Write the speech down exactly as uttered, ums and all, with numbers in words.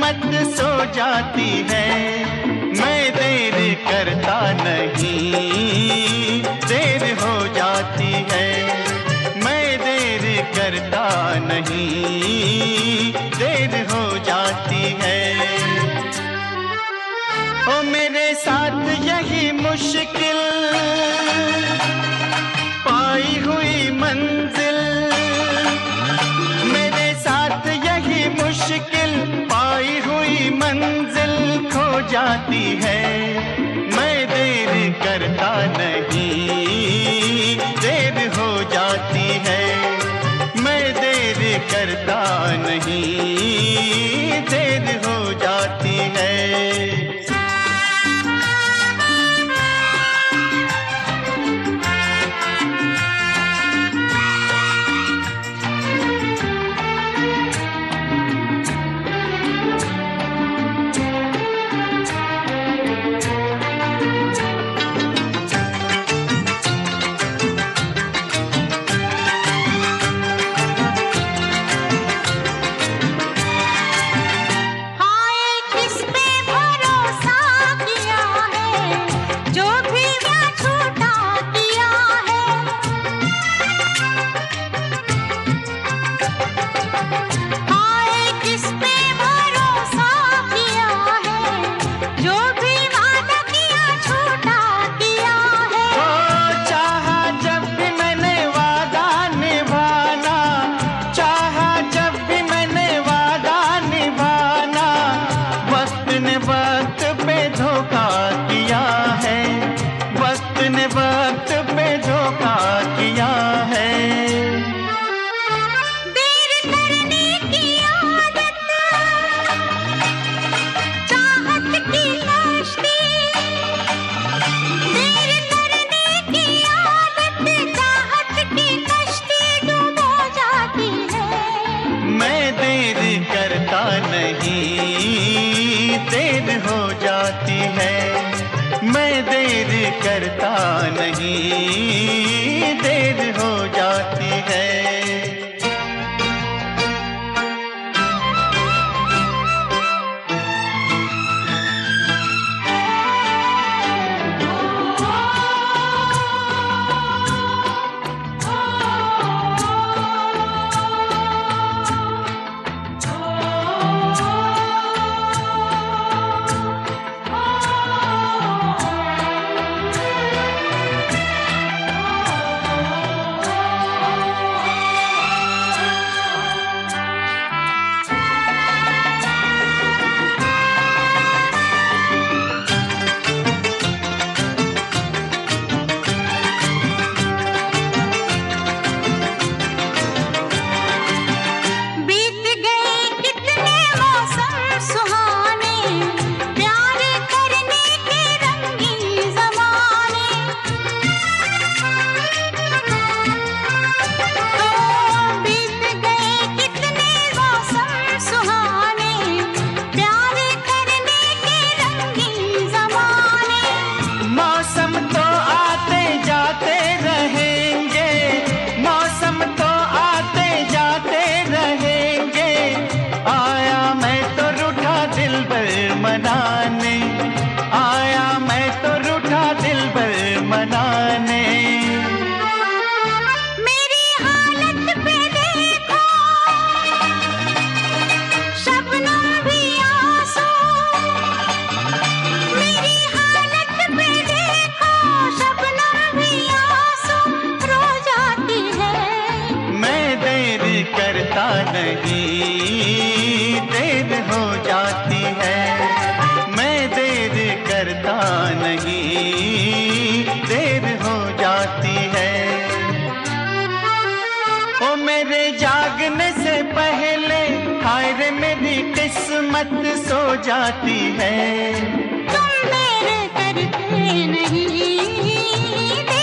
किस्मत सो जाती है। मैं देर करता नहीं, देर हो जाती है। मैं देर करता नहीं, देर हो जाती है। ओ मेरे साथ यही मुश्किल पाई हुई मंजिल, मेरे साथ यही मुश्किल पाई हुई मंजिल खो जाती है। मैं देर करता नहीं, देर हो जाती है। मैं देर करता नहीं, देर हो जाती है। वक्त पे धोखा किया है। देर करने की आदत चाहत की कश्ती, देर करने की आदत चाहत की कश्ती डूबो जाती है। मैं देर करता नहीं, देर हो जाती है। मैं देर करता नहीं, देर हो जाती है। मनाने आया मैं तो रूठा दिल भर मनाने। मेरी हालत पे देखो शबनम भी आंसू, मेरी हालत पे देखो शबनम भी आंसू रो जाती है। मैं देर करता नहीं, देर हो जाती है। करता नहीं, देर हो जाती है। ओ मेरे जागने से पहले हाय रे मेरी किस्मत सो जाती है। तुम देर करते नहीं